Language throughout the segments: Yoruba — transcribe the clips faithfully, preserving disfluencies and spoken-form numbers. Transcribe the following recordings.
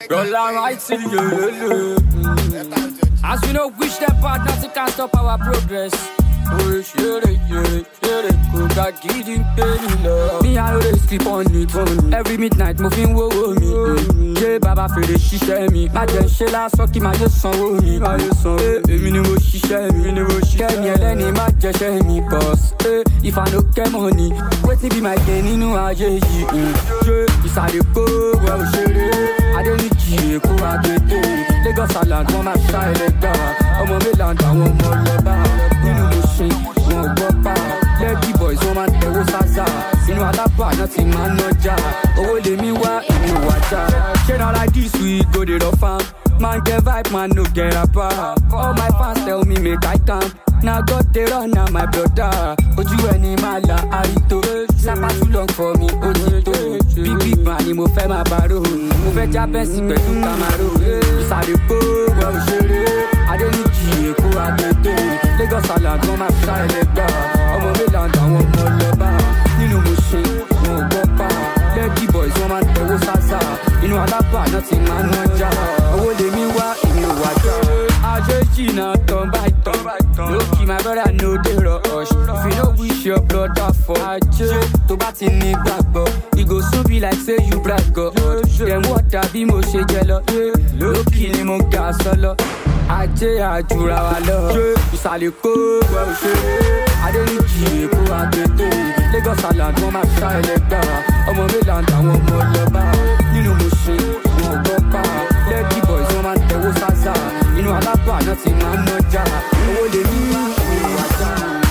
Roll on right till you. As we know, wish that part, nothing can stop our progress. Oh, shit, shit, shit, could I get in pain, love? Me, I always sleep on it. Every midnight, moving, whoa, whoa, me. Yeah, Baba, feel the shisha, me. My gen, she last, fucking my son, whoa, me. My son, eh, me, no shisha, me, no shisha. Can you let me, my gen, she me, boss? Eh, if I no get money, wait till be my gen, you know, I just, yeah, it's how they go, well, shit, I don't need you, go out the day. Lagos Island, one my shy, like that. I'm a million, I want more love. You know the shit, one go back. Lady boys, one man, they was Saza. You know, I love part, nothing, man, no jar. Oh, let me walk, you know what, shit, not like this, we go to the farm. Man, get vibe, man, no get up. All my fans tell me, make I come. Now got the run, now my brother. Oju any mala, arito. Sapa too long for me, ojito. Big big man, mo fẹ́ ma baro. Mo fẹ́ Japanese pẹ̀lú Camaro. Ìsàlẹ̀ kó wọ́n ṣeré. Adéníjì Èkó Agbègbè. Lagos Island, wọ́n máa ṣá ẹlẹ́gbà. Ọmọ Mainland, àwọn ọmọ ọlọ́ba. Nínú mo ṣe, wọn ò gbọ́ pa. Lady boys, wọ́n máa ń tẹ̀wọ́ sáṣà. Inú alábà náà ti máa ń nájà. Owó lèmi wá, èmi ò wá jà. Ajéjì náà tán báyìí tán. Loki, my brother, no they rush. If you don't wish your brother for Ajé, to bat in the back, but it go so be like say you brag God. Then what I be mo she jello. Loki ni mo ga solo. Ajé ajura wa lo. Ìsàlẹ̀ kó wọ́n ṣe. Adéníjì Èkó Agbègbè. Lagos Island, wọ́n máa ṣá ẹlẹ́gbà. Ọmọ Mainland, àwọn ọmọ ọlọ́ba. Nínú mo ṣe, wọn ò gbọ́ pa. Lady boys, wọ́n máa ń tẹ̀wọ́ sáṣà. Inú alábà náà ti máa ń nájà. Owó lè ní ìlú àjà.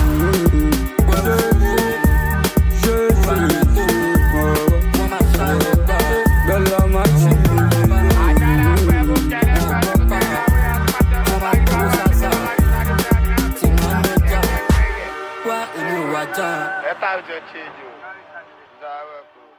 Wọ́n máa ṣá ẹlẹ́gbà. Lọ́lọ́ máa ṣe ìlú. Wọ́n máa tẹ̀wọ́ sáṣà. Ti máa ń nájà. Wá ìlú àjà. Ẹ tá a jọ ṣe jù.